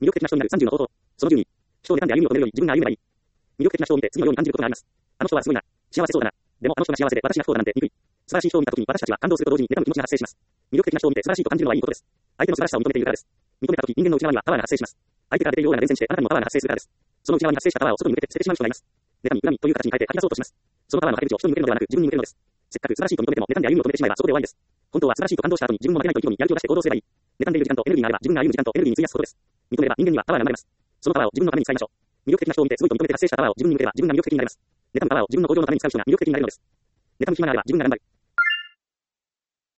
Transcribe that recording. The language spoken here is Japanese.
魅力的な人になる30の方法。その12。人を妬んで歩みを止めるより自分が歩めばいい。魅力的な人を見て次のように感じることがあります。あの人はすごいな。幸せそうだな。でもあの人が幸せで私が不幸だなんて憎い。素晴らしい人を見たときに私たちは感動すると同時に妬む気持ちが発生します。魅力的な人を見て素晴らしいと感じるのはいいことです。相手の素晴らしさを認めているからです。認めたとき人間の内側にはパワーが発生します。相手から出ているような伝染してあなたにもパワーが発生するからです。その内側に発生したパワーを外に向けて捨ててしまう人がいます。妬み、恨みという形に変えて吐き出そうとします。そのパワーの吐き口を人に向けるのではなく自分に向けるのです。せっかく素晴らしいと認めても妬んで歩みを止めてしまえばそこで終わりです。本当は素晴らしいと感動した後に自分も負けないと意気込みやる気を出して行動すればいい。妬んでいる時間とエネルギーがあれば自分が歩む時間とエネルギーに費やすことです。認めれば人間にはパワーが生まれます。そのパワーを自分のために使いましょう。魅力的な人を見てすごいと認めて達成したパワーを自分に向ければ自分が魅力的になります。妬むパワーを自分の向上のために使う人が魅力的になれるのです。妬む暇があれば自分が頑張る。